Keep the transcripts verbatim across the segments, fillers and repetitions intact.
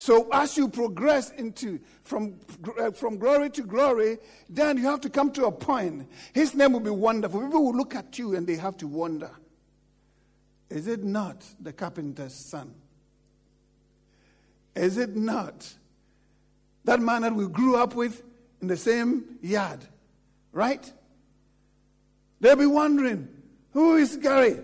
So as you progress into from, uh, from glory to glory, then you have to come to a point. His name will be wonderful. People will look at you and they have to wonder, is it not the carpenter's son? Is it not that man that we grew up with in the same yard? Right? They'll be wondering, who is Gary?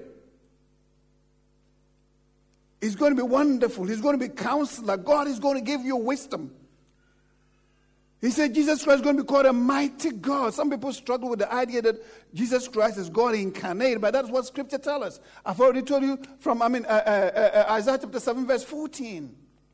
He's going to be wonderful. He's going to be counselor. God is going to give you wisdom. He said Jesus Christ is going to be called a mighty God. Some people struggle with the idea that Jesus Christ is God incarnate, but that's what Scripture tells us. I've already told you from, I mean, uh, uh, uh, Isaiah chapter seven, verse fourteen.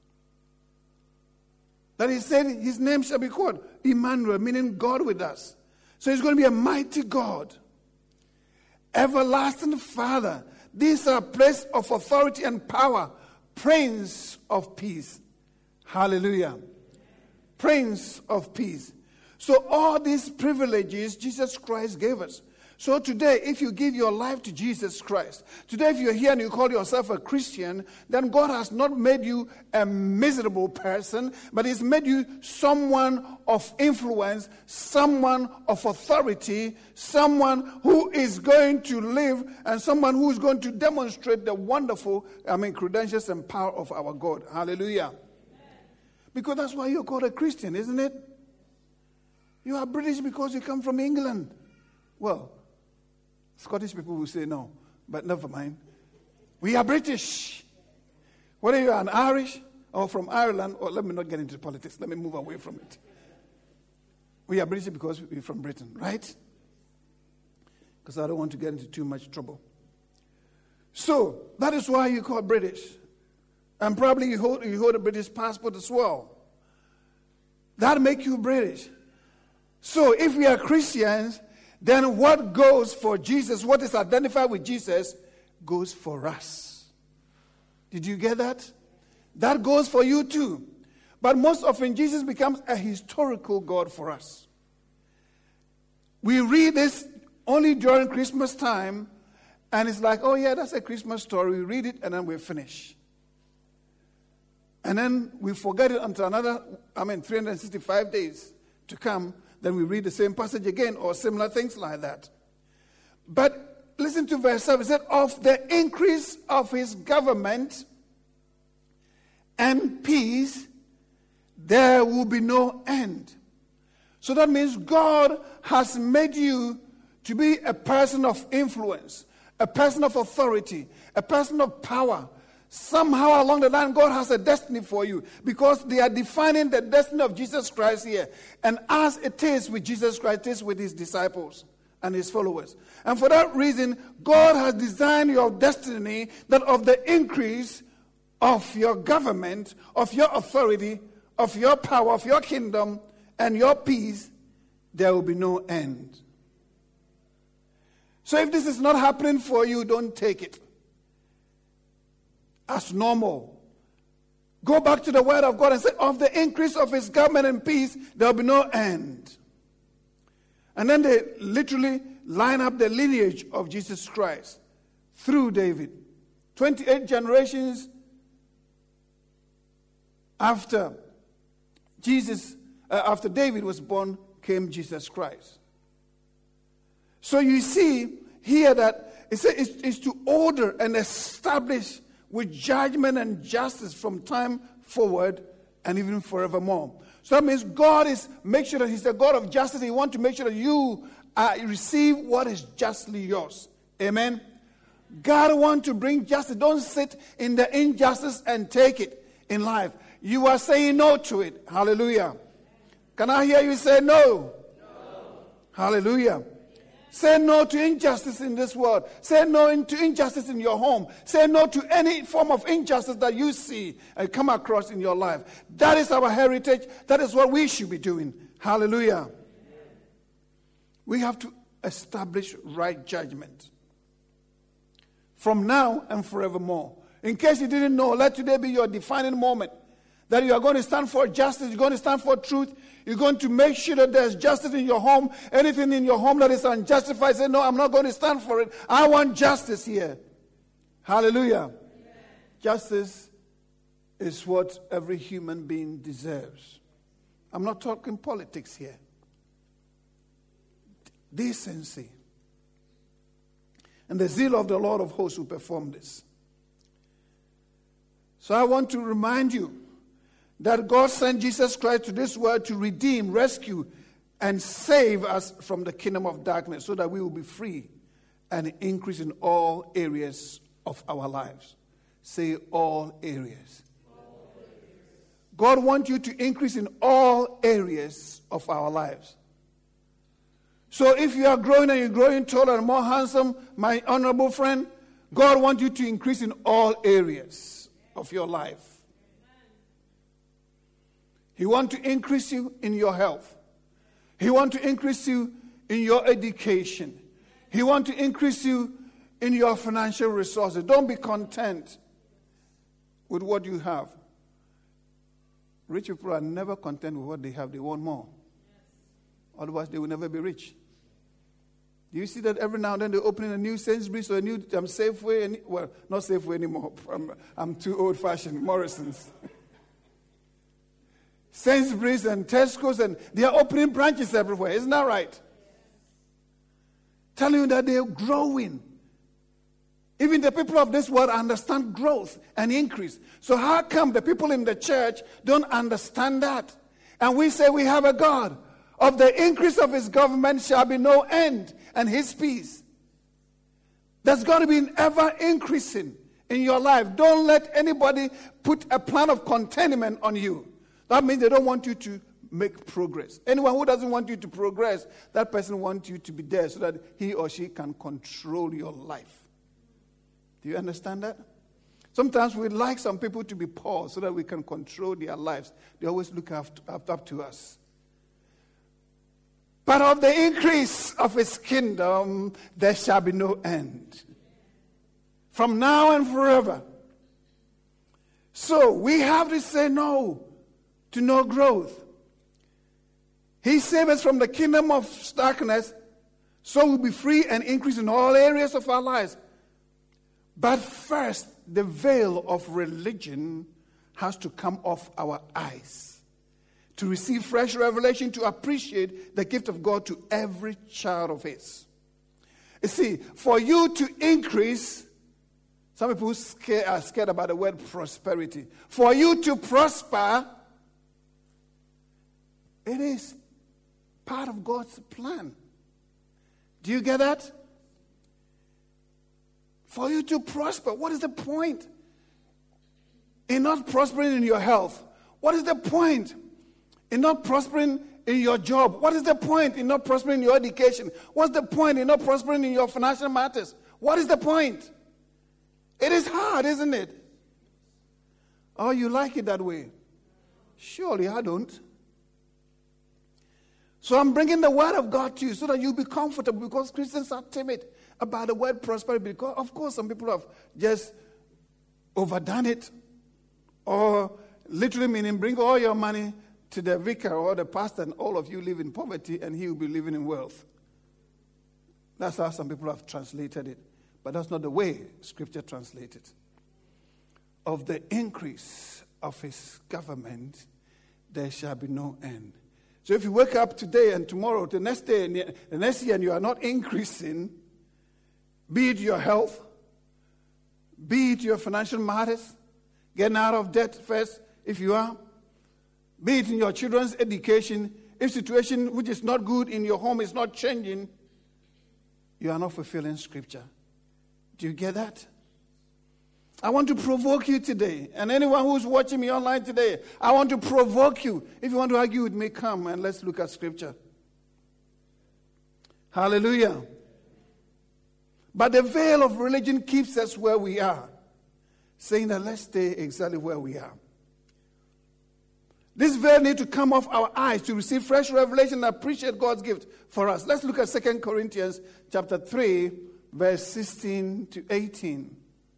That he said his name shall be called Emmanuel, meaning God with us. So he's going to be a mighty God. Everlasting Father. These are places of authority and power. Prince of Peace. Hallelujah. Prince of Peace. So all these privileges Jesus Christ gave us. So today, if you give your life to Jesus Christ, today if you're here and you call yourself a Christian, then God has not made you a miserable person, but He's made you someone of influence, someone of authority, someone who is going to live and someone who is going to demonstrate the wonderful, I mean, credentials and power of our God. Hallelujah. Amen. Because that's why you're called a Christian, isn't it? You are British because you come from England. Well, Scottish people will say no, but never mind. We are British. Whether you are an Irish or from Ireland, or let me not get into politics. Let me move away from it. We are British because we're from Britain, right? Because I don't want to get into too much trouble. So, that is why you call British. And probably you hold, you hold a British passport as well. That makes you British. So, if we are Christians, then what goes for Jesus, what is identified with Jesus, goes for us. Did you get that? That goes for you too. But most often, Jesus becomes a historical God for us. We read this only during Christmas time, and it's like, oh yeah, that's a Christmas story. We read it, and then we finish. And then we forget it until another, I mean, three hundred sixty-five days to come. Then we read the same passage again or similar things like that. But listen to verse seven. It said, of the increase of his government and peace, there will be no end. So that means God has made you to be a person of influence, a person of authority, a person of power. Somehow along the line, God has a destiny for you because they are defining the destiny of Jesus Christ here. And as it is with Jesus Christ, it is with his disciples and his followers. And for that reason, God has designed your destiny that of the increase of your government, of your authority, of your power, of your kingdom, and your peace, there will be no end. So if this is not happening for you, don't take it as normal. Go back to the word of God and say, of the increase of his government and peace, there will be no end. And then they literally line up the lineage of Jesus Christ through David. twenty-eight generations after Jesus, uh, after David was born, came Jesus Christ. So you see here that it's, it's, it's to order and establish with judgment and justice from time forward and even forevermore. So that means God is, make sure that he's the God of justice. He wants to make sure that you uh, receive what is justly yours. Amen? God wants to bring justice. Don't sit in the injustice and take it in life. You are saying no to it. Hallelujah. Can I hear you say no? No. Hallelujah. Say no to injustice in this world. Say no to injustice in your home. Say no to any form of injustice that you see and come across in your life. That is our heritage. That is what we should be doing. Hallelujah. We have to establish right judgment from now and forevermore. In case you didn't know, let today be your defining moment. That you are going to stand for justice, you're going to stand for truth, you're going to make sure that there's justice in your home. Anything in your home that is unjustified, say, no, I'm not going to stand for it. I want justice here. Hallelujah. Amen. Justice is what every human being deserves. I'm not talking politics here. Decency. And the zeal of the Lord of hosts who performed this. So I want to remind you that God sent Jesus Christ to this world to redeem, rescue, and save us from the kingdom of darkness so that we will be free and increase in all areas of our lives. Say all areas. All areas. God wants you to increase in all areas of our lives. So if you are growing and you're growing taller and more handsome, my honorable friend, God wants you to increase in all areas of your life. He wants to increase you in your health. He wants to increase you in your education. He wants to increase you in your financial resources. Don't be content with what you have. Rich people are never content with what they have. They want more. Otherwise, they will never be rich. Do you see that every now and then they're opening a new Sainsbury's or a new um, Safeway? And, well, not Safeway anymore. I'm, I'm too old-fashioned. Morrison's. Sainsbury's and Tesco's, and they are opening branches everywhere. Isn't that right? Telling you that they're growing. Even the people of this world understand growth and increase. So how come the people in the church don't understand that? And we say we have a God. Of the increase of his government shall be no end, and his peace. There's going to be an ever increasing in your life. Don't let anybody put a plan of containment on you. That means they don't want you to make progress. Anyone who doesn't want you to progress, that person wants you to be there so that he or she can control your life. Do you understand that? Sometimes we'd like some people to be poor so that we can control their lives. They always look up to, up, up to us. But of the increase of his kingdom, there shall be no end. From now and forever. So we have to say no to no growth. He saved us from the kingdom of darkness, so we'll be free and increase in all areas of our lives. But first, the veil of religion has to come off our eyes to receive fresh revelation, to appreciate the gift of God to every child of his. You see, for you to increase, some people scare, are scared about the word prosperity. For you to prosper, it is part of God's plan. Do you get that? For you to prosper, what is the point in not prospering in your health? What is the point in not prospering in your job? What is the point in not prospering in your education? What's the point in not prospering in your financial matters? What is the point? It is hard, isn't it? Oh, you like it that way? Surely I don't. So I'm bringing the word of God to you so that you'll be comfortable, because Christians are timid about the word prosperity. Because, of course, some people have just overdone it. Or literally meaning bring all your money to the vicar or the pastor, and all of you live in poverty and he will be living in wealth. That's how some people have translated it. But that's not the way Scripture translates it. Of the increase of his government, there shall be no end. So if you wake up today and tomorrow, the next day, and the next year, and you are not increasing, be it your health, be it your financial matters, getting out of debt first, if you are, be it in your children's education, if situation which is not good in your home is not changing, you are not fulfilling Scripture. Do you get that? I want to provoke you today. And anyone who's watching me online today, I want to provoke you. If you want to argue with me, come and let's look at Scripture. Hallelujah. But the veil of religion keeps us where we are, saying that let's stay exactly where we are. This veil needs to come off our eyes to receive fresh revelation and appreciate God's gift for us. Let's look at Second Corinthians chapter three, verse sixteen to eighteen.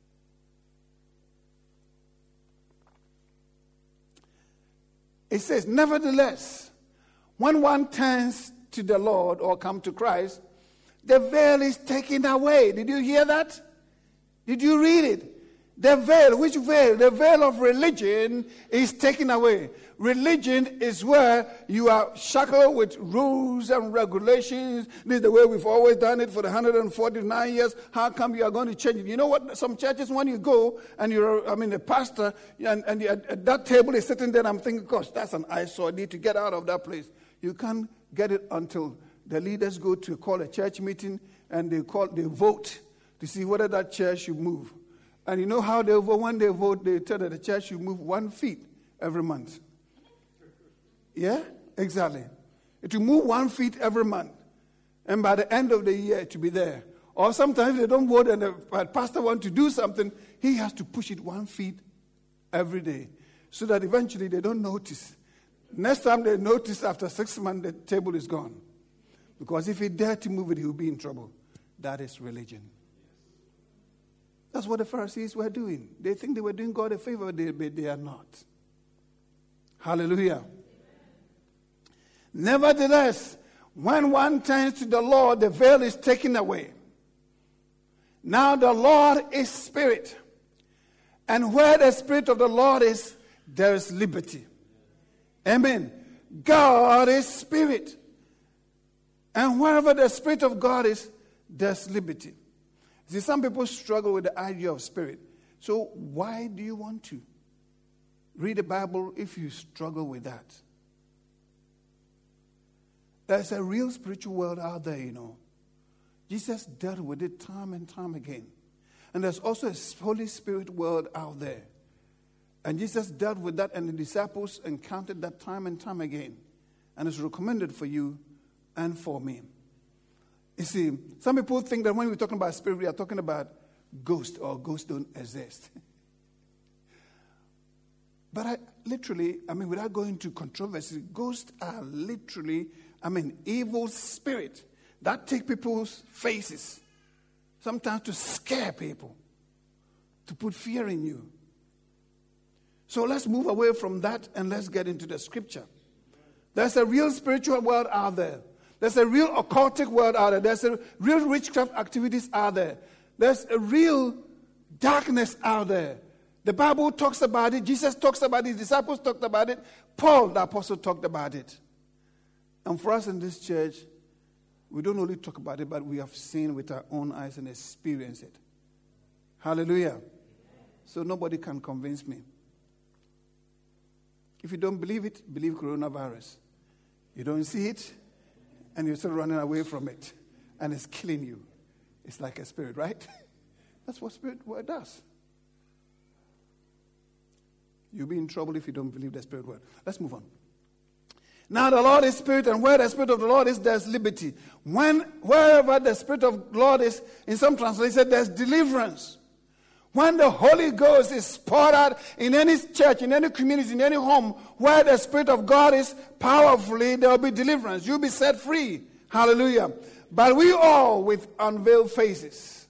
It says, nevertheless, when one turns to the Lord or come to Christ, the veil is taken away. Did you hear that? Did you read it? The veil, which veil? The veil of religion is taken away. Religion is where you are shackled with rules and regulations. This is the way we've always done it for the one hundred forty-nine years. How come you are going to change it? You know what? Some churches, when you go and you're, I mean, the pastor, and, and at, at that table is sitting there, I'm thinking, gosh, that's an eyesore. I need to get out of that place. You can't get it until the leaders go to call a church meeting and they call, they vote to see whether that church should move. And you know how they vote? When they vote, they tell that the church should move one feet every month. Yeah, exactly. It will move one feet every month. And by the end of the year, it will be there. Or sometimes they don't vote and the pastor wants to do something, he has to push it one feet every day. So that eventually they don't notice. Next time they notice, after six months, the table is gone. Because if he dare to move it, he will be in trouble. That is religion. That's what the Pharisees were doing. They think they were doing God a favor, but they are not. Hallelujah. Nevertheless, when one turns to the Lord, the veil is taken away. Now the Lord is spirit. And where the spirit of the Lord is, there is liberty. Amen. God is spirit. And wherever the spirit of God is, there's liberty. See, some people struggle with the idea of spirit. So why do you want to read the Bible if you struggle with that? There's a real spiritual world out there, you know. Jesus dealt with it time and time again. And there's also a Holy Spirit world out there. And Jesus dealt with that, and the disciples encountered that time and time again. And it's recommended for you and for me. You see, some people think that when we're talking about spirit, we are talking about ghosts, or ghosts don't exist. But I, literally, I mean, without going into controversy, ghosts are literally, I mean, evil spirits that take people's faces, sometimes to scare people, to put fear in you. So let's move away from that and let's get into the scripture. There's a real spiritual world out there. There's a real occultic world out there. There's a real witchcraft activities out there. There's a real darkness out there. The Bible talks about it. Jesus talks about it. His disciples talked about it. Paul, the apostle, talked about it. And for us in this church, we don't only talk about it, but we have seen with our own eyes and experienced it. Hallelujah. So nobody can convince me. If you don't believe it, believe coronavirus. You don't see it, and you're still running away from it, and it's killing you. It's like a spirit, right? That's what spirit word does. You'll be in trouble if you don't believe the spirit word. Let's move on. Now the Lord is spirit, and where the spirit of the Lord is, there's liberty. When wherever the spirit of the Lord is, in some translations, there's deliverance. When the Holy Ghost is poured out in any church, in any community, in any home, where the Spirit of God is powerfully, there will be deliverance. You'll be set free. Hallelujah. But we all, with unveiled faces,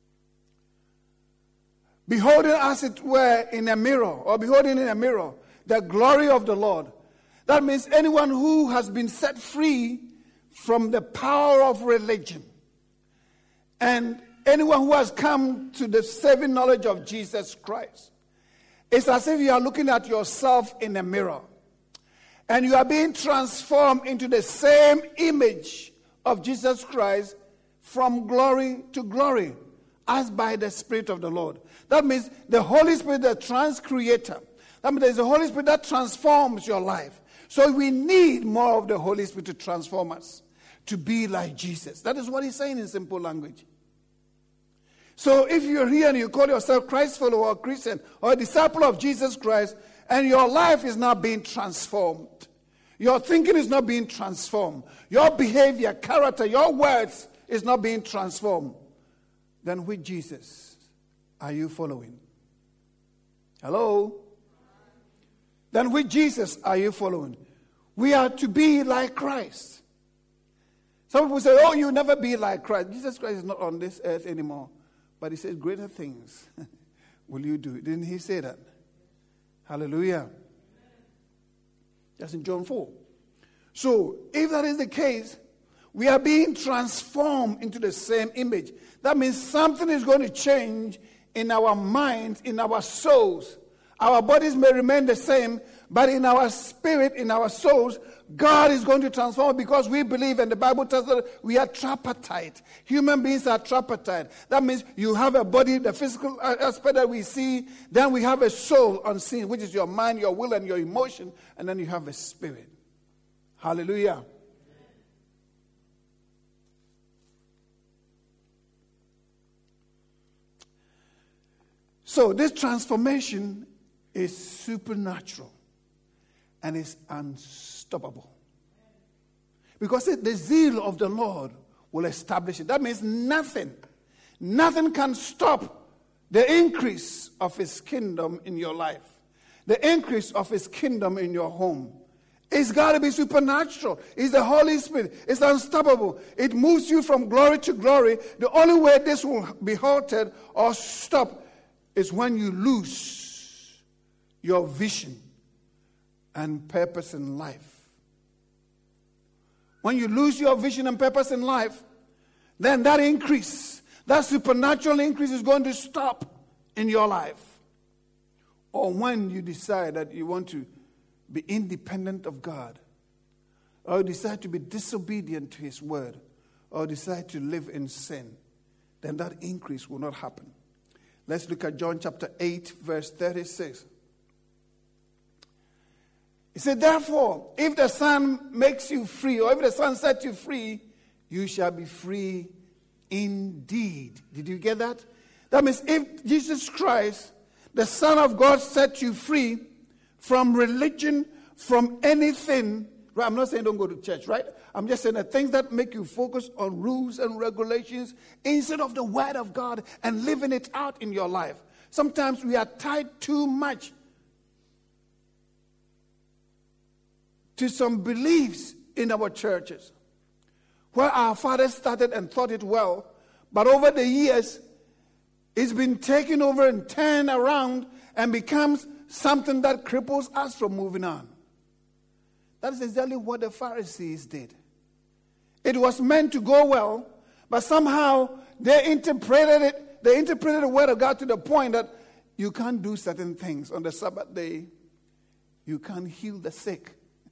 beholding as it were in a mirror, or beholding in a mirror, the glory of the Lord. That means anyone who has been set free from the power of religion, and anyone who has come to the saving knowledge of Jesus Christ, it's as if you are looking at yourself in a mirror and you are being transformed into the same image of Jesus Christ from glory to glory as by the Spirit of the Lord. That means the Holy Spirit, the transcreator. That means there's a Holy Spirit that transforms your life. So we need more of the Holy Spirit to transform us, to be like Jesus. That is what he's saying in simple language. So if you're here and you call yourself Christ follower or Christian or a disciple of Jesus Christ, and your life is not being transformed, your thinking is not being transformed, your behavior, character, your words is not being transformed, then which Jesus are you following? Hello? Then which Jesus are you following? We are to be like Christ. Some people say, oh, you'll never be like Christ. Jesus Christ is not on this earth anymore. But he said, greater things will you do. Didn't he say that? Hallelujah. That's in John four. So, if that is the case, we are being transformed into the same image. That means something is going to change in our minds, in our souls. Our bodies may remain the same, but in our spirit, in our souls, God is going to transform because we believe, and the Bible tells us we are tripartite. Human beings are tripartite. That means you have a body, the physical aspect that we see, then we have a soul unseen, which is your mind, your will, and your emotion, and then you have a spirit. Hallelujah. So this transformation is supernatural and is unstoppable. Because it, the zeal of the Lord will establish it. That means nothing, nothing can stop the increase of his kingdom in your life, the increase of his kingdom in your home. It's got to be supernatural. It's the Holy Spirit. It's unstoppable. It moves you from glory to glory. The only way this will be halted or stopped is when you lose your vision and purpose in life. When you lose your vision and purpose in life, then that increase, that supernatural increase is going to stop in your life. Or when you decide that you want to be independent of God, or decide to be disobedient to his word, or decide to live in sin, then that increase will not happen. Let's look at John chapter eight, verse thirty-six. He said, therefore, if the Son makes you free, or if the Son sets you free, you shall be free indeed. Did you get that? That means if Jesus Christ, the Son of God, set you free from religion, from anything, right? I'm not saying don't go to church, right? I'm just saying that things that make you focus on rules and regulations instead of the word of God and living it out in your life. Sometimes we are tied too much to some beliefs in our churches where our fathers started and thought it well, but over the years it's been taken over and turned around and becomes something that cripples us from moving on. That is exactly what the Pharisees did. It was meant to go well, but somehow they interpreted it, they interpreted the word of God to the point that you can't do certain things. On the Sabbath day, you can't heal the sick.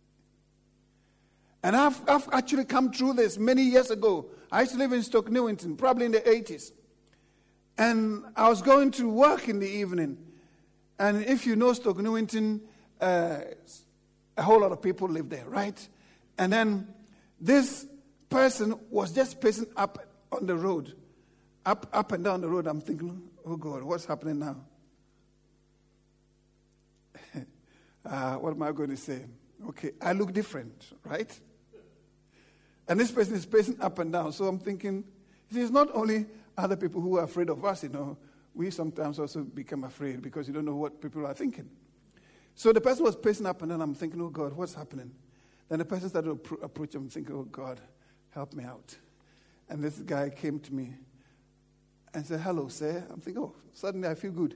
And I've, I've actually come through this many years ago. I used to live in Stoke Newington, probably in the eighties. And I was going to work in the evening. And if you know Stoke Newington, uh, a whole lot of people live there, right? And then this person was just pacing up on the road, up, up and down the road. I'm thinking, oh God, what's happening now? uh, what am I going to say? Okay, I look different, right? And this person is pacing up and down. So I'm thinking, it is not only other people who are afraid of us, you know, we sometimes also become afraid because you don't know what people are thinking. So the person was pacing up and down. I'm thinking, oh God, what's happening? Then the person started to appro- approach him. I'm thinking, oh God, help me out. And this guy came to me and said, hello, sir. I'm thinking, oh, suddenly I feel good.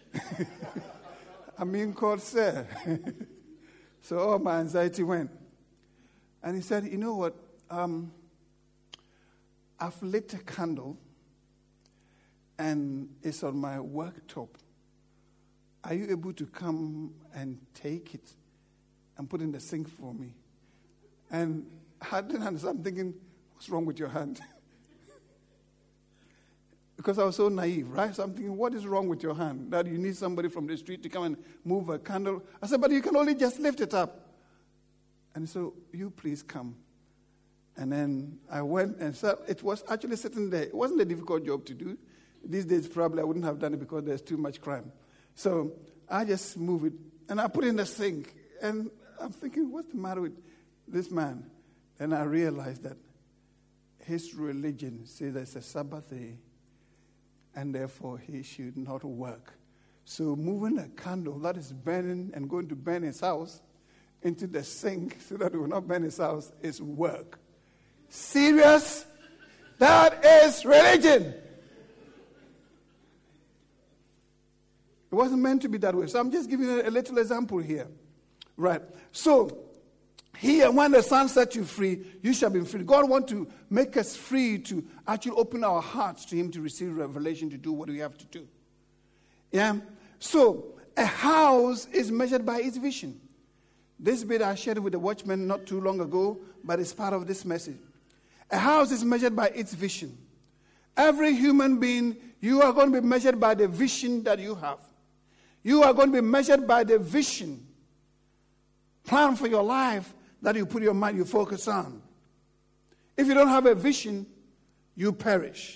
I'm being called sir. So all my anxiety went. And he said, you know what? Um, I've lit a candle and it's on my worktop. Are you able to come and take it and put it in the sink for me? And I didn't understand. I'm thinking, what's wrong with your hand? Because I was so naive, right? So I'm thinking, what is wrong with your hand? That you need somebody from the street to come and move a candle. I said, but you can only just lift it up. And so, you please come. And then I went and said, it was actually sitting there. It wasn't a difficult job to do. These days, probably I wouldn't have done it because there's too much crime. So I just moved it, and I put it in the sink. And I'm thinking, what's the matter with this man? And I realized that his religion says it's a Sabbath day, and therefore he should not work. So moving a candle that is burning and going to burn his house into the sink so that it will not burn his house is work. Serious? That is religion. It wasn't meant to be that way. So I'm just giving you a little example here. Right. So, here, when the Son set you free, you shall be free. God wants to make us free to actually open our hearts to him to receive revelation, to do what we have to do. Yeah? So, a house is measured by its vision. This bit I shared with the watchman not too long ago, but it's part of this message. A house is measured by its vision. Every human being, you are going to be measured by the vision that you have. You are going to be measured by the vision, plan for your life that you put your mind, you focus on. If you don't have a vision, you perish.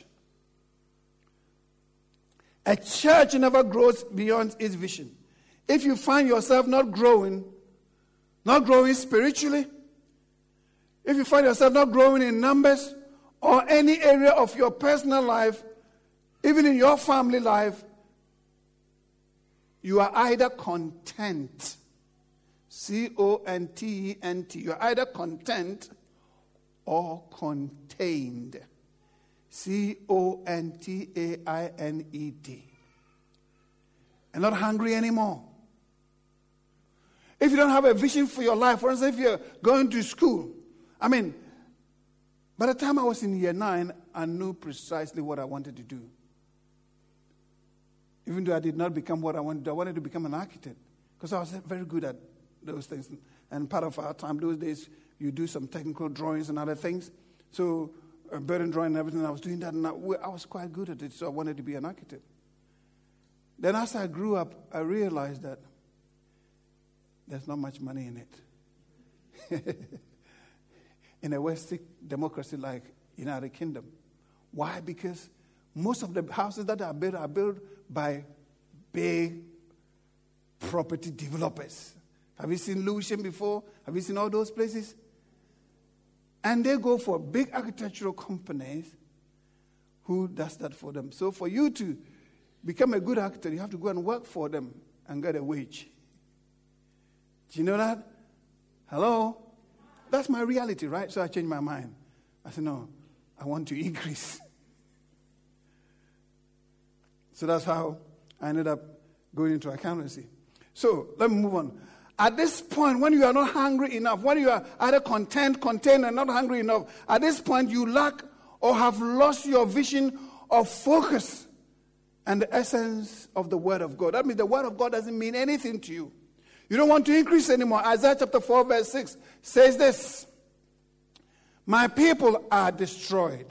A church never grows beyond its vision. If you find yourself not growing, not growing spiritually, if you find yourself not growing in numbers or any area of your personal life, even in your family life, you are either content, C O N T E N T, you are either content or contained, C O N T A I N E D, and not hungry anymore. If you don't have a vision for your life, for instance, if you're going to school, I mean, by the time I was in year nine, I knew precisely what I wanted to do. Even though I did not become what I wanted to do, I wanted to become an architect because I was very good at those things. And part of our time, those days, you do some technical drawings and other things. So, uh, building drawing and everything, I was doing that, and I, I was quite good at it, so I wanted to be an architect. Then as I grew up, I realized that there's not much money in it. In a Western democracy like United Kingdom. Why? Because most of the houses that are built are built by big property developers. Have you seen Lewisham before? Have you seen all those places? And they go for big architectural companies who does that for them. So for you to become a good architect, you have to go and work for them and get a wage. Do you know that? Hello? That's my reality, right? So I changed my mind. I said, no, I want to increase. So that's how I ended up going into accountancy. So let me move on. At this point, when you are not hungry enough, when you are either content, contained, and not hungry enough, at this point you lack or have lost your vision of focus and the essence of the Word of God. That means the Word of God doesn't mean anything to you. You don't want to increase anymore. Isaiah chapter four verse six says this: my people are destroyed.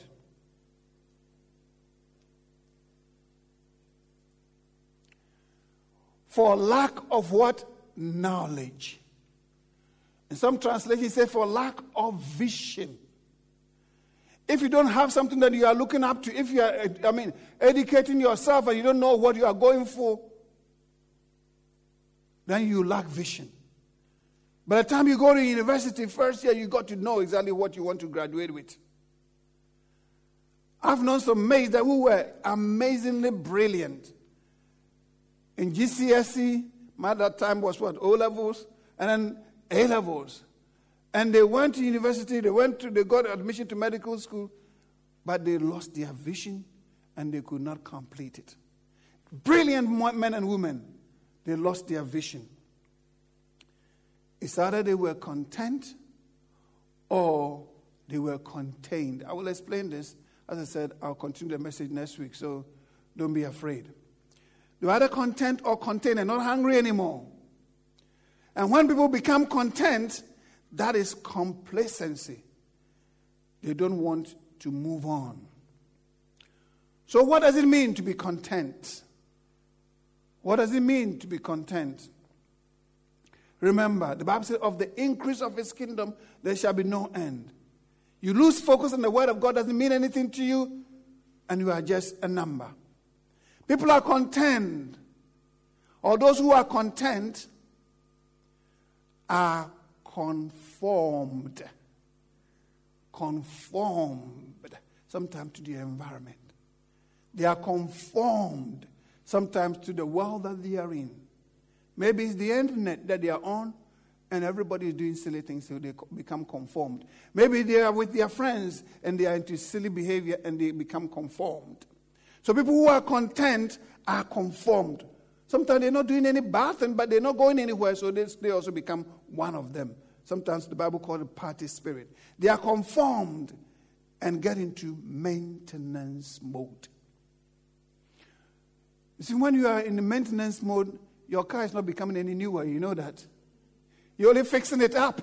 For lack of what? Knowledge. In some translations, say for lack of vision. If you don't have something that you are looking up to, if you are, I mean, educating yourself and you don't know what you are going for, then you lack vision. By the time you go to university, first year, you got to know exactly what you want to graduate with. I've known some mates that who were amazingly brilliant. In G C S E, my that time was what? O-levels, and then A-levels. And they went to university, they went to, they got admission to medical school, but they lost their vision and they could not complete it. Brilliant men and women, they lost their vision. It's either they were content or they were contained. I will explain this. As I said, I'll continue the message next week, so don't be afraid. They were either content or contained and not hungry anymore. And when people become content, that is complacency. They don't want to move on. So what does it mean to be content? What does it mean to be content? Remember, the Bible says, of the increase of his kingdom, there shall be no end. You lose focus on the word of God, doesn't mean anything to you, and you are just a number. People are content, or those who are content are conformed. Conformed, sometimes to the environment. They are conformed, sometimes to the world that they are in. Maybe it's the internet that they are on, and everybody is doing silly things, so they become conformed. Maybe they are with their friends, and they are into silly behavior, and they become conformed. So people who are content are conformed. Sometimes they're not doing any bad thing, but they're not going anywhere, so they, they also become one of them. Sometimes the Bible calls it party spirit. They are conformed and get into maintenance mode. You see, when you are in the maintenance mode, your car is not becoming any newer. You know that. You're only fixing it up.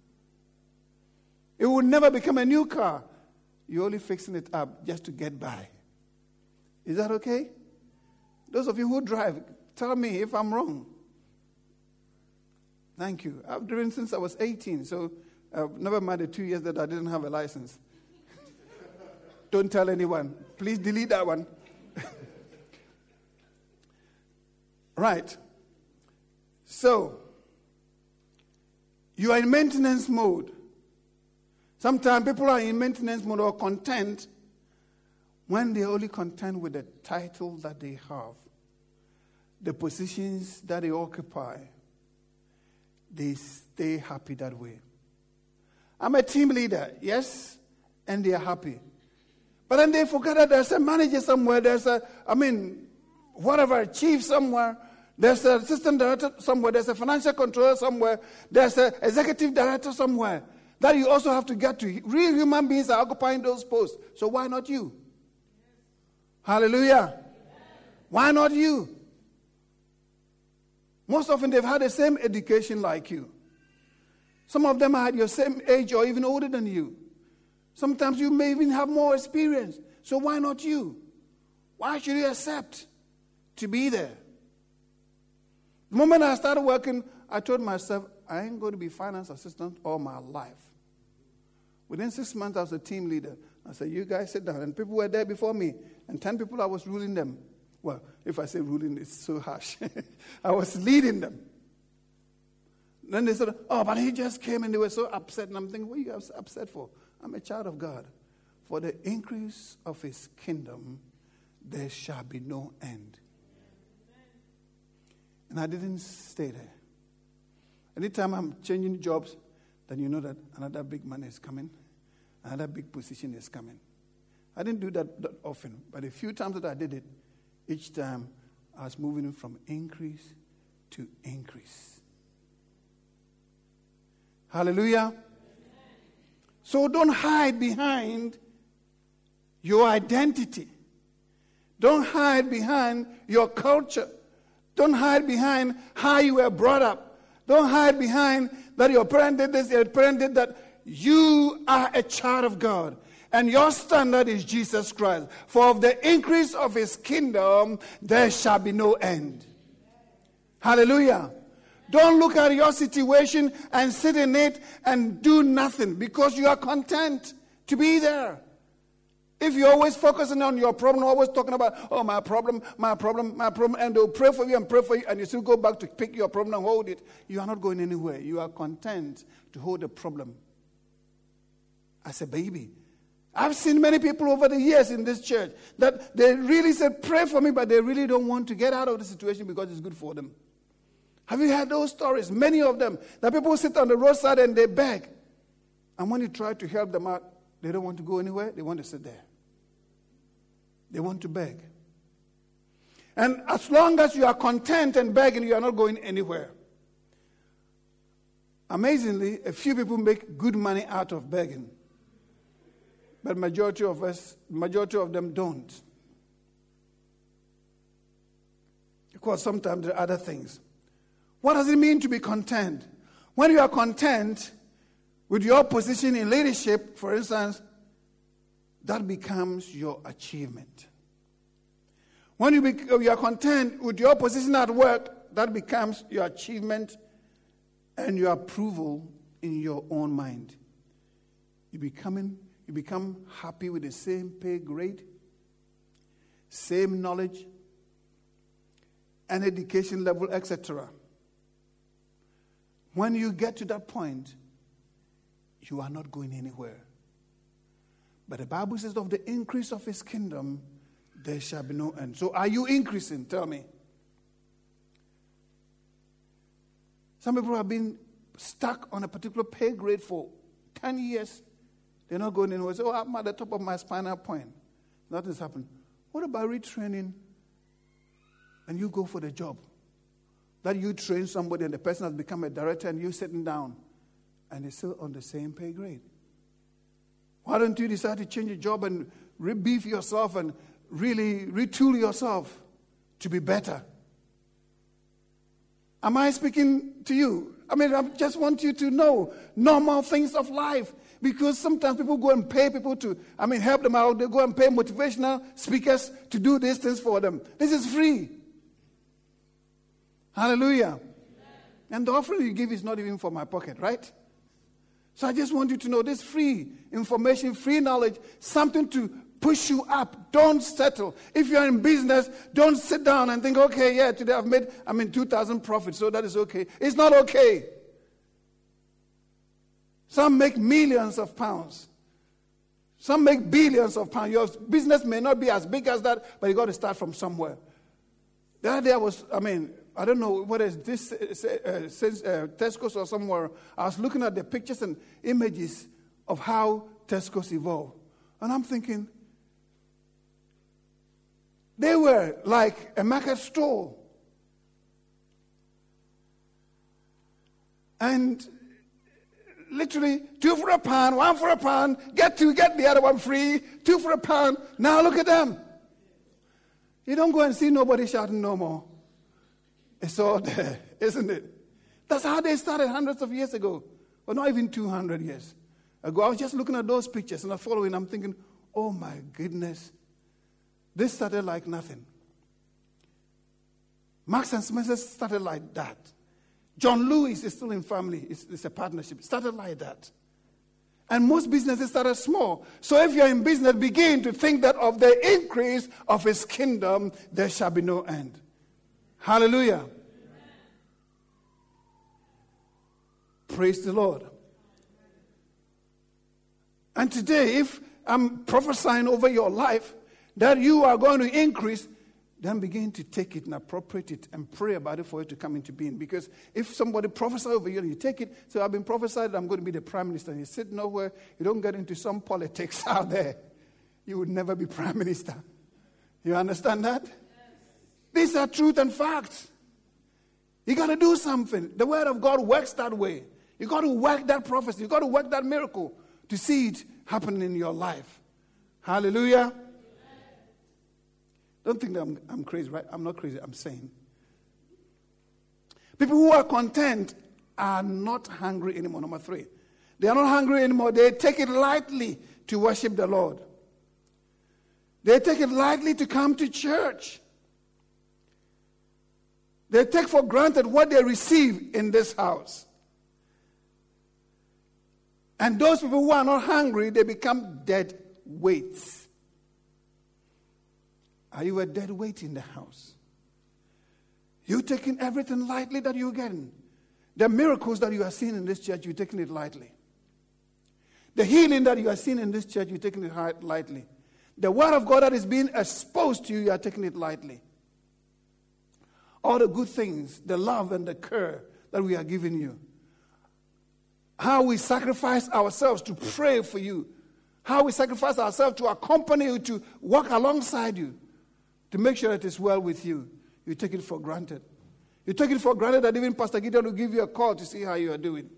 It will never become a new car. You're only fixing it up just to get by. Is that okay? Those of you who drive, tell me if I'm wrong. Thank you. I've driven since I was eighteen, so I've never mind the two years that I didn't have a license. Don't tell anyone. Please delete that one. Right. So, you are in maintenance mode. Sometimes people are in maintenance mode or content when they only content with the title that they have, the positions that they occupy. They stay happy that way. I'm a team leader, yes, and they are happy. But then they forget that there's a manager somewhere, there's a, I mean, whatever, a chief somewhere, there's an assistant director somewhere, there's a financial controller somewhere, there's an executive director somewhere that you also have to get to. Real human beings are occupying those posts. So why not you? Hallelujah. Why not you? Most often they've had the same education like you. Some of them are at your same age or even older than you. Sometimes you may even have more experience. So why not you? Why should you accept to be there? The moment I started working, I told myself, I ain't going to be finance assistant all my life. Within six months, I was a team leader. I said, you guys sit down. And people were there before me. And ten people, I was ruling them. Well, if I say ruling, it's so harsh. I was leading them. Then they said, oh, but he just came and they were so upset. And I'm thinking, what are you upset for? I'm a child of God. For the increase of his kingdom, there shall be no end. And I didn't stay there. Anytime I'm changing jobs, then you know that another big money is coming. Another big position is coming. I didn't do that, that often. But a few times that I did it, each time I was moving from increase to increase. Hallelujah. So don't hide behind your identity. Don't hide behind your culture. Don't hide behind how you were brought up. Don't hide behind that your parent did this, your parent did that. You are a child of God. And your standard is Jesus Christ. For of the increase of his kingdom, there shall be no end. Hallelujah. Don't look at your situation and sit in it and do nothing because you are content to be there. If you're always focusing on your problem, always talking about, oh, my problem, my problem, my problem, and they'll pray for you and pray for you, and you still go back to pick your problem and hold it, you are not going anywhere. You are content to hold the problem as a baby. I've seen many people over the years in this church that they really said, pray for me, but they really don't want to get out of the situation because it's good for them. Have you heard those stories? Many of them. That people sit on the roadside and they beg. And when you try to help them out, they don't want to go anywhere. They want to sit there. They want to beg. And as long as you are content and begging, you are not going anywhere. Amazingly, a few people make good money out of begging. But majority of us, majority of them don't. Because sometimes there are other things. What does it mean to be content? When you are content with your position in leadership, for instance, that becomes your achievement. When you, be, you are content with your position at work, that becomes your achievement and your approval in your own mind. You becoming, you become happy with the same pay grade, same knowledge, and education level, et cetera. When you get to that point, you are not going anywhere. But the Bible says of the increase of his kingdom, there shall be no end. So are you increasing? Tell me. Some people have been stuck on a particular pay grade for ten years. They're not going anywhere. So, oh, I'm at the top of my spinal point. Nothing's happened. What about retraining and you go for the job? That you train somebody and the person has become a director and you're sitting down and they're still on the same pay grade. Why don't you decide to change your job and rebeef yourself and really retool yourself to be better. Am I speaking to you? I mean, I just want you to know normal things of life. Because sometimes people go and pay people to, I mean, help them out. They go and pay motivational speakers to do these things for them. This is free. Hallelujah. Amen. And the offering you give is not even for my pocket, right? So I just want you to know this free information, free knowledge, something to push you up. Don't settle. If you're in business, don't sit down and think, okay, yeah, today I've made, I mean, two thousand profits, so that is okay. It's not okay. Some make millions of pounds. Some make billions of pounds. Your business may not be as big as that, but you got to start from somewhere. The other day I was, I mean, I don't know whether it's this, uh, uh, Tesco's or somewhere. I was looking at the pictures and images of how Tesco's evolved. And I'm thinking, they were like a market stall. And literally, two for a pound, one for a pound, get two, get the other one free, two for a pound. Now look at them. You don't go and see nobody shouting no more. It's all there, isn't it? That's how they started hundreds of years ago. Or not even two hundred years ago. I was just looking at those pictures and I'm following, I'm thinking, oh my goodness. This started like nothing. Marks and Spencer started like that. John Lewis is still in family. It's, it's a partnership. It started like that. And most businesses started small. So if you're in business, begin to think that of the increase of his kingdom, there shall be no end. Hallelujah. Amen. Praise the Lord. And today, if I'm prophesying over your life that you are going to increase, then begin to take it and appropriate it and pray about it for it to come into being. Because if somebody prophesies over you and you take it, so I've been prophesied that I'm going to be the prime minister, and you sit nowhere, you don't get into some politics out there, you would never be prime minister. You understand that? Yes. These are truth and facts. You got to do something. The word of God works that way. You got to work that prophecy. You got to work that miracle to see it happen in your life. Hallelujah. Don't think that I'm, I'm crazy, right? I'm not crazy. I'm saying. People who are content are not hungry anymore. Number three. They are not hungry anymore. They take it lightly to worship the Lord. They take it lightly to come to church. They take for granted what they receive in this house. And those people who are not hungry, they become dead weights. Are you a dead weight in the house? You taking everything lightly that you're getting. The miracles that you are seeing in this church, you're taking it lightly. The healing that you are seeing in this church, you're taking it lightly. The word of God that is being exposed to you, you are taking it lightly. All the good things, the love and the care that we are giving you. How we sacrifice ourselves to pray for you. How we sacrifice ourselves to accompany you, to walk alongside you. To make sure it is well with you. You take it for granted. You take it for granted that even Pastor Gideon will give you a call to see how you are doing.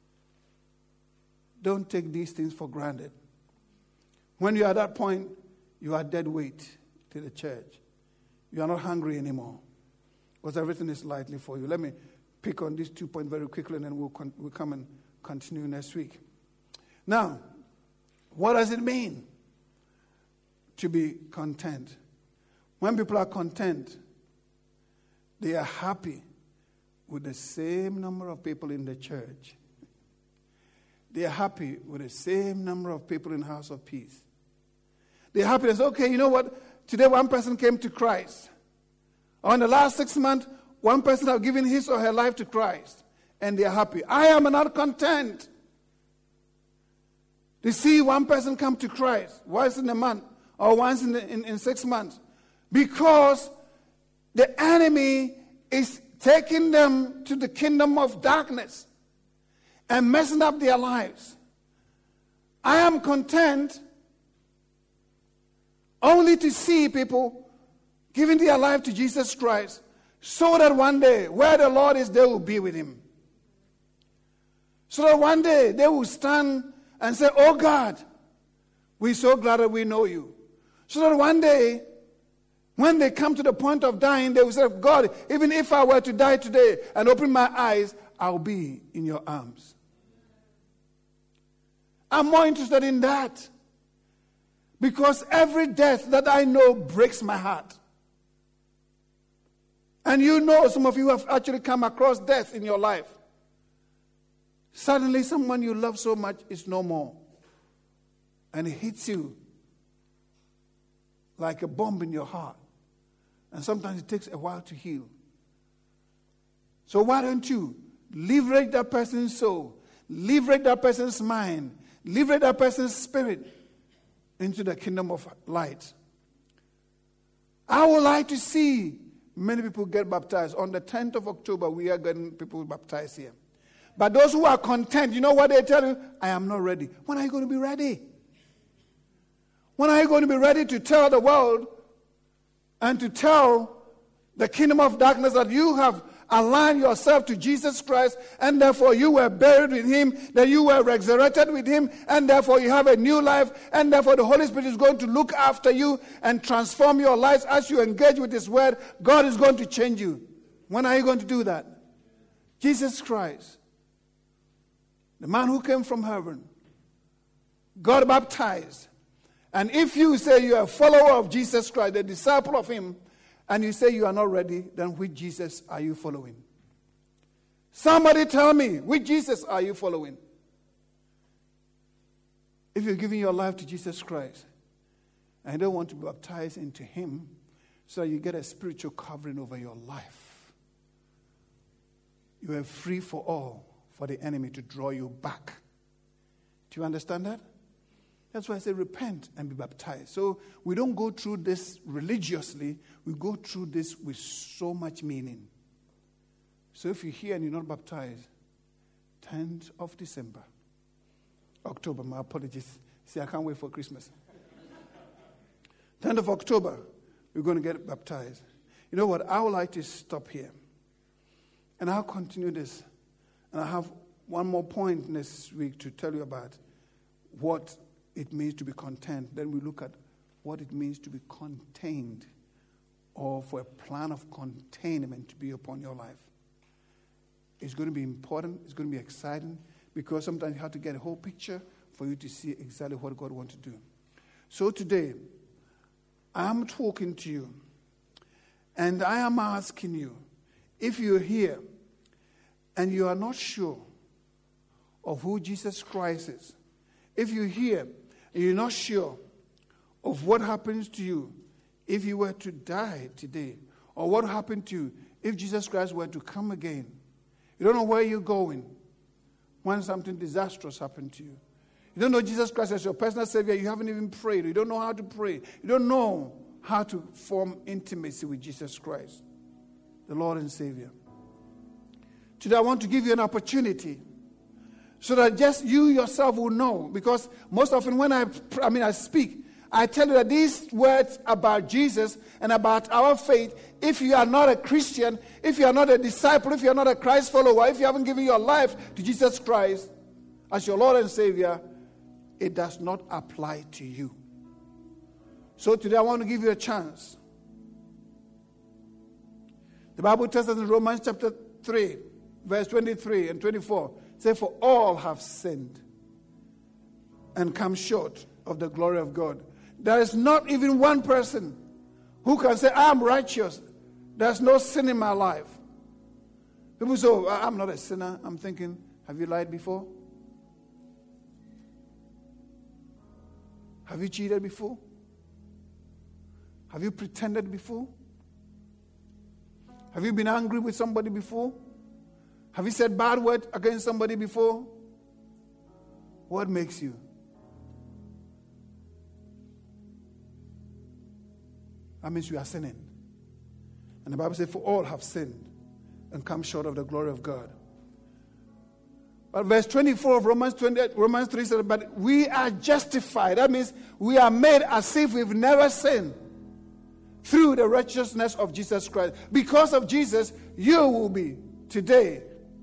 Don't take these things for granted. When you are at that point, you are dead weight to the church. You are not hungry anymore. Because everything is lightly for you. Let me pick on these two points very quickly and then we'll, con- we'll come and continue next week. Now, what does it mean to be content? When people are content, they are happy with the same number of people in the church. They are happy with the same number of people in the House of Peace. They are happy. They say, okay, you know what? Today one person came to Christ. Or in the last six months, one person has given his or her life to Christ. And they are happy. I am not content to see one person come to Christ once in a month or once in, the, in, in six months. Because the enemy is taking them to the kingdom of darkness and messing up their lives. I am content only to see people giving their life to Jesus Christ so that one day, where the Lord is, they will be with him. So that one day they will stand and say, oh God, we're so glad that we know you. So that one day, When they come to the point of dying, they will say, God, even if I were to die today and open my eyes, I'll be in your arms. I'm more interested in that. Because every death that I know breaks my heart. And you know, some of you have actually come across death in your life. Suddenly someone you love so much is no more. And it hits you like a bomb in your heart. And sometimes it takes a while to heal. So why don't you leverage that person's soul, leverage that person's mind, leverage that person's spirit into the kingdom of light. I would like to see many people get baptized. On the tenth of October, we are getting people baptized here. But those who are content, you know what they tell you? I am not ready. When are you going to be ready? When are you going to be ready to tell the world and to tell the kingdom of darkness that you have aligned yourself to Jesus Christ, and therefore you were buried with him, that you were resurrected with him, and therefore you have a new life, and therefore the Holy Spirit is going to look after you and transform your lives as you engage with his word. God is going to change you. When are you going to do that? Jesus Christ, the man who came from heaven, got baptized. And if you say you are a follower of Jesus Christ, a disciple of him, and you say you are not ready, then which Jesus are you following? Somebody tell me, which Jesus are you following? If you're giving your life to Jesus Christ, and you don't want to be baptized into him, so you get a spiritual covering over your life, you are free for all for the enemy to draw you back. Do you understand that? That's why I say repent and be baptized. So we don't go through this religiously. We go through this with so much meaning. So if you're here and you're not baptized, tenth of December, October, my apologies. See, I can't wait for Christmas. tenth of October, we're going to get baptized. You know what? I would like to stop here. And I'll continue this. And I have one more point next week to tell you about what it means to be content. Then we look at what it means to be contained, or for a plan of containment to be upon your life. It's going to be important. It's going to be exciting, because sometimes you have to get a whole picture for you to see exactly what God wants to do. So today, I'm talking to you, and I am asking you, if you're here and you are not sure of who Jesus Christ is, if you're here and you're not sure of what happens to you if you were to die today, or what happened to you if Jesus Christ were to come again, you don't know where you're going when something disastrous happened to you. You don't know Jesus Christ as your personal Savior. You haven't even prayed. You don't know how to pray. You don't know how to form intimacy with Jesus Christ, the Lord and Savior. Today I want to give you an opportunity so that just you yourself will know. Because most often when I, I mean, I speak, I tell you that these words about Jesus and about our faith, if you are not a Christian, if you are not a disciple, if you are not a Christ follower, if you haven't given your life to Jesus Christ as your Lord and Savior, it does not apply to you. So today I want to give you a chance. The Bible tells us in Romans chapter three, verse twenty-three and twenty-four, say, for all have sinned and come short of the glory of God. There is not even one person who can say, I am righteous. There's no sin in my life. People say, oh, I'm not a sinner. I'm thinking, have you lied before? Have you cheated before? Have you pretended before? Have you been angry with somebody before? Have you said bad words against somebody before? What makes you? That means you are sinning. And the Bible says, for all have sinned and come short of the glory of God. But verse twenty-four of Romans twenty-eight, Romans three says, but we are justified. That means we are made as if we've never sinned through the righteousness of Jesus Christ. Because of Jesus, you will be today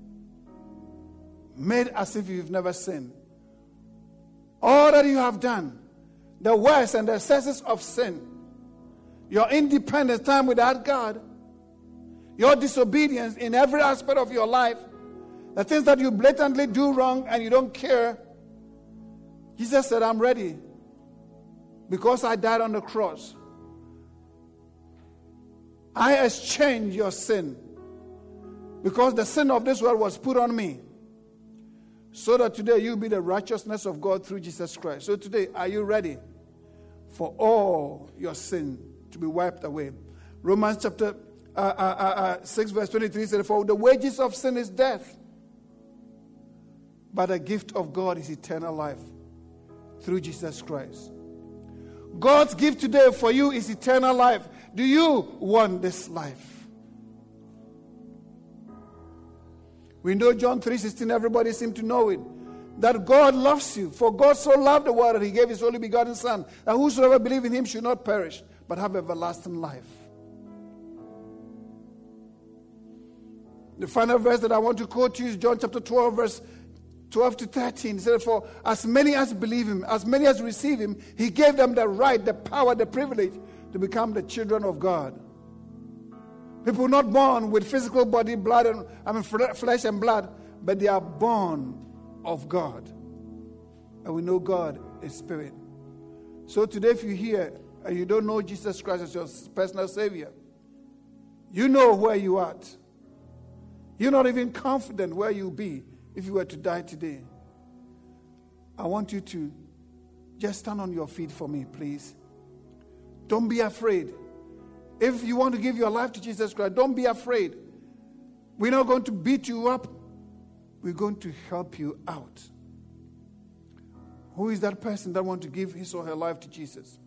made as if you've never sinned. All that you have done, the worst and the excesses of sin, your independence, time without God, your disobedience in every aspect of your life, the things that you blatantly do wrong and you don't care, Jesus said, I'm ready because I died on the cross. I exchanged your sin because the sin of this world was put on me so that today you'll be the righteousness of God through Jesus Christ. So today, are you ready for all your sin to be wiped away? Romans chapter uh, uh, uh, uh, six verse twenty-three said, for the wages of sin is death, but the gift of God is eternal life through Jesus Christ. God's gift today for you is eternal life. Do you want this life? We know John three sixteen, everybody seems to know it. That God loves you. For God so loved the world that he gave his only begotten Son, that whosoever believes in him should not perish, but have everlasting life. The final verse that I want to quote to you is John chapter twelve, verse twelve to thirteen. It said, for as many as believe him, as many as receive him, he gave them the right, the power, the privilege to become the children of God. People not born with physical body, blood, and I mean flesh and blood, but they are born of God. And we know God is spirit. So today if you're here and you don't know Jesus Christ as your personal Savior, you know where you are at. You're not even confident where you'll be if you were to die today. I want you to just stand on your feet for me, please. Don't be afraid. If you want to give your life to Jesus Christ, don't be afraid. We're not going to beat you up. We're going to help you out. Who is that person that wants to give his or her life to Jesus?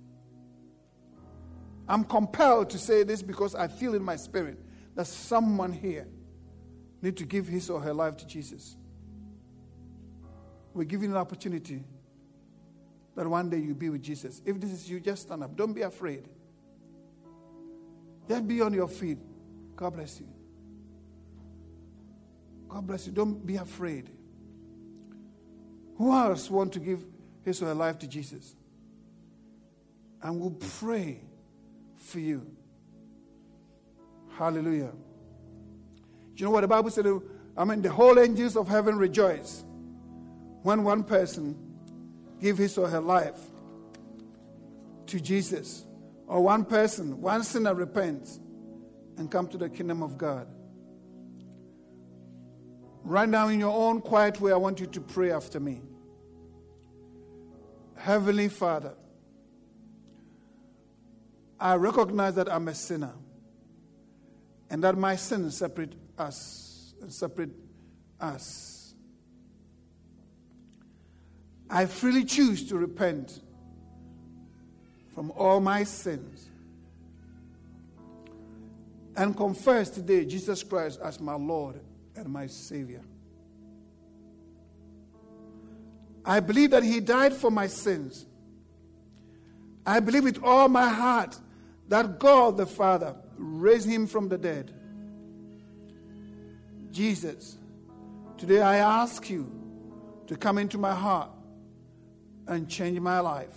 I'm compelled to say this because I feel in my spirit that someone here needs to give his or her life to Jesus. We're giving an opportunity that one day you'll be with Jesus. If this is you, just stand up. Don't be afraid. Just be on your feet. God bless you. God bless you. Don't be afraid. Who else wants to give his or her life to Jesus? And we'll pray for you. Hallelujah. Do you know what the Bible said? I mean, the whole angels of heaven rejoice when one person gives his or her life to Jesus. Or one person, one sinner repents and come to the kingdom of God. Right now in your own quiet way, I want you to pray after me. Heavenly Father, I recognize that I'm a sinner and that my sins separate us and separate us. I freely choose to repent from all my sins and confess today Jesus Christ as my Lord and my Savior. I believe that he died for my sins. I believe with all my heart that God the Father raised him from the dead. Jesus, today I ask you to come into my heart and change my life.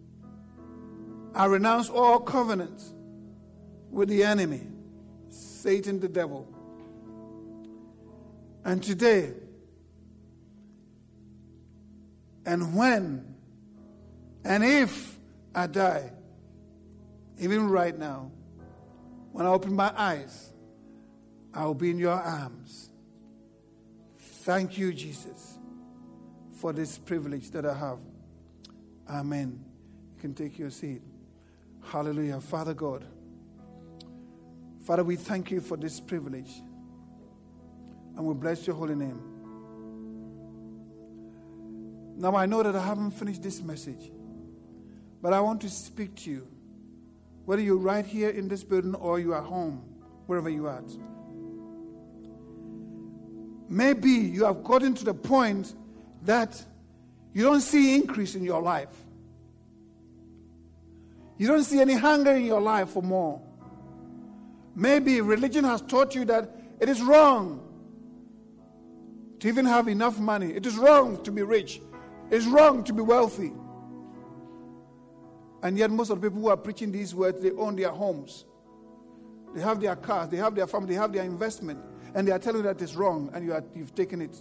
I renounce all covenants with the enemy, Satan the devil. And today, and when, and if I die, even right now, when I open my eyes, I will be in your arms. Thank you, Jesus, for this privilege that I have. Amen. You can take your seat. Hallelujah. Father God, Father, we thank you for this privilege. And we bless your holy name. Now I know that I haven't finished this message, but I want to speak to you, whether you're right here in this building or you are home, wherever you are. Maybe you have gotten to the point that you don't see increase in your life. You don't see any hunger in your life for more. Maybe religion has taught you that it is wrong to even have enough money. It is wrong to be rich. It is wrong to be wealthy. And yet most of the people who are preaching these words, they own their homes. They have their cars, they have their family, they have their investment. And they are telling you that it's wrong and you are, you've taken it.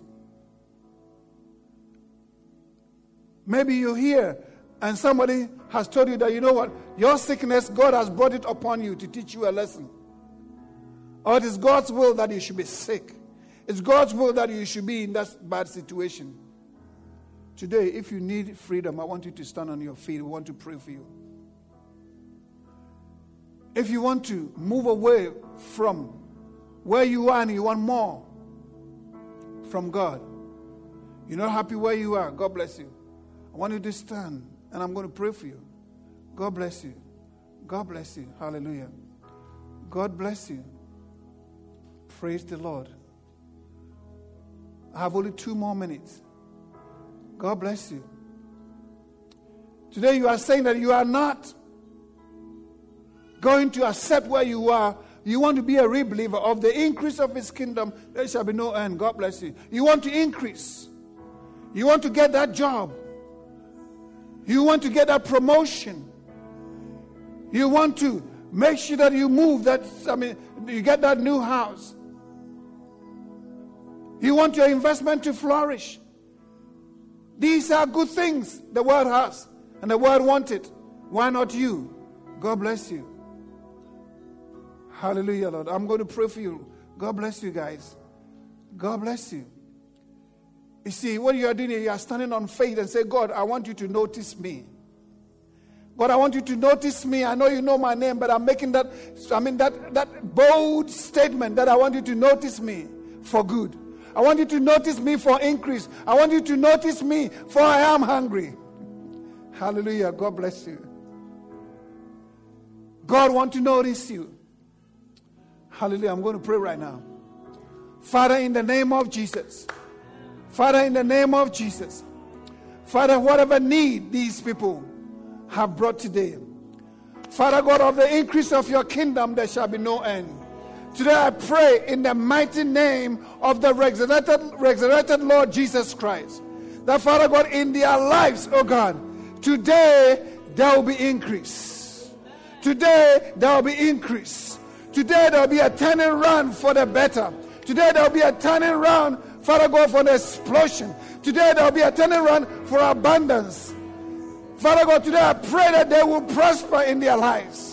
Maybe you're here and somebody has told you that, you know what, your sickness, God has brought it upon you to teach you a lesson. Or it is God's will that you should be sick. It's God's will that you should be in that bad situation. Today, if you need freedom, I want you to stand on your feet. We want to pray for you. If you want to move away from where you are and you want more from God, you're not happy where you are, God bless you. I want you to stand and I'm going to pray for you. God bless you. God bless you. Hallelujah. God bless you. Praise the Lord. I have only two more minutes. God bless you. Today you are saying that you are not going to accept where you are. You want to be a real believer of the increase of his kingdom. There shall be no end. God bless you. You want to increase. You want to get that job. You want to get that promotion. You want to make sure that you move, that, I mean, you get that new house. You want your investment to flourish. These are good things the world has, and the world wants it. Why not you? God bless you. Hallelujah, Lord. I'm going to pray for you. God bless you guys. God bless you. You see, what you are doing here, you are standing on faith and say, God, I want you to notice me. God, I want you to notice me. I know you know my name, but I'm making that, I mean, that, that bold statement that I want you to notice me for good. I want you to notice me for increase. I want you to notice me for I am hungry. Hallelujah. God bless you. God wants to notice you. Hallelujah. I'm going to pray right now. Father, in the name of Jesus. Father, in the name of Jesus. Father, whatever need these people have brought today. Father God, of the increase of your kingdom, there shall be no end. Today I pray in the mighty name of the resurrected, resurrected Lord Jesus Christ, that Father God, in their lives, oh God, today there will be increase. Today there will be increase. Today there will be a turning around for the better. Today there will be a turning around, Father God, for the explosion. Today there will be a turning around for abundance. Father God, today I pray that they will prosper in their lives.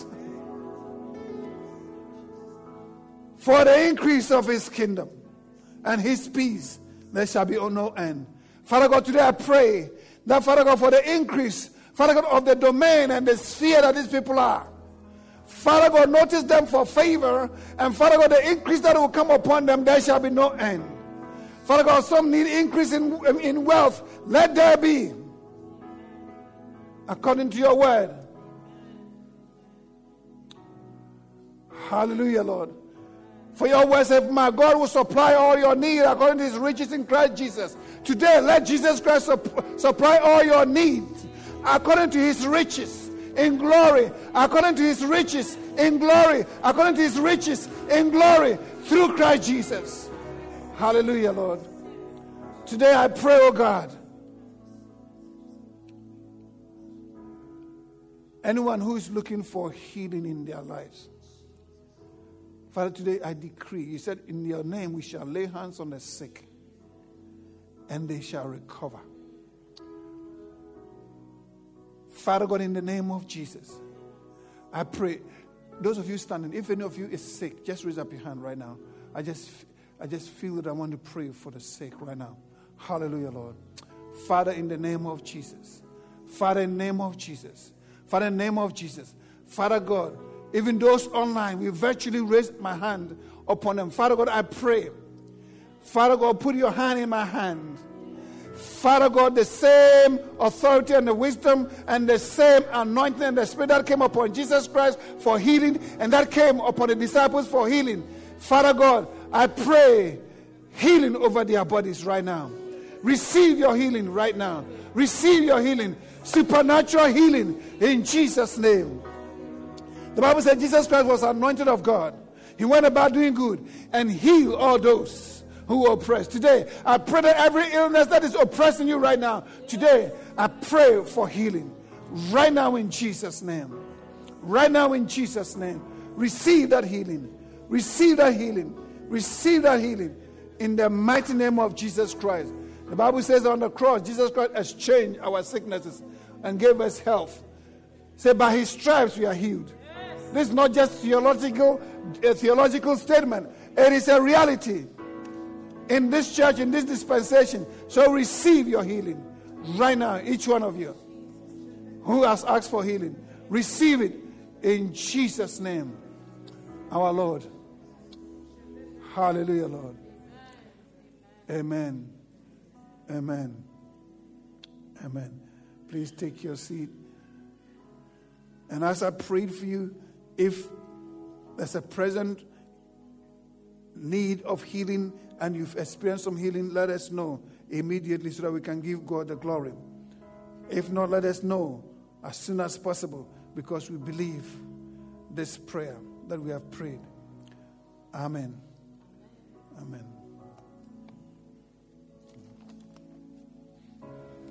For the increase of his kingdom and his peace, there shall be no end. Father God, today I pray that, Father God, for the increase, Father God, of the domain and the sphere that these people are. Father God, notice them for favor, and Father God, the increase that will come upon them, there shall be no end. Father God, some need increase in, in wealth. Let there be, according to your word. Hallelujah, Lord. For your word says, my God will supply all your need according to his riches in Christ Jesus. Today, let Jesus Christ supp- supply all your needs according to his riches in glory, according to his riches in glory, according to his riches in glory through Christ Jesus. Hallelujah, Lord. Today I pray, oh God, anyone who is looking for healing in their lives, Father, today I decree, you said in your name we shall lay hands on the sick and they shall recover. Father God, in the name of Jesus, I pray, those of you standing, if any of you is sick, just raise up your hand right now. I just, I just feel that I want to pray for the sick right now. Hallelujah, Lord. Father, in the name of Jesus. Father, in the name of Jesus. Father, in the name of Jesus. Father God, even those online, we virtually raise my hand upon them. Father God, I pray. Father God, put your hand in my hand. Father God, the same authority and the wisdom and the same anointing and the spirit that came upon Jesus Christ for healing and that came upon the disciples for healing. Father God, I pray healing over their bodies right now. Receive your healing right now. Receive your healing. Supernatural healing in Jesus' name. The Bible said Jesus Christ was anointed of God. He went about doing good and healed all those who were oppressed. Today, I pray that every illness that is oppressing you right now, today, I pray for healing. Right now in Jesus' name. Right now in Jesus' name. Receive that healing. Receive that healing. Receive that healing. In the mighty name of Jesus Christ. The Bible says on the cross, Jesus Christ exchanged our sicknesses and gave us health. Say, by his stripes we are healed. Yes. This is not just theological, a theological statement. It is a reality. In this church, in this dispensation. So receive your healing. Right now, each one of you who has asked for healing, receive it in Jesus' name, our Lord. Hallelujah, Lord. Amen. Amen. Amen. Please take your seat. And as I prayed for you, if there's a present need of healing and you've experienced some healing, let us know immediately so that we can give God the glory. If not, let us know as soon as possible, because we believe this prayer that we have prayed. Amen. Amen.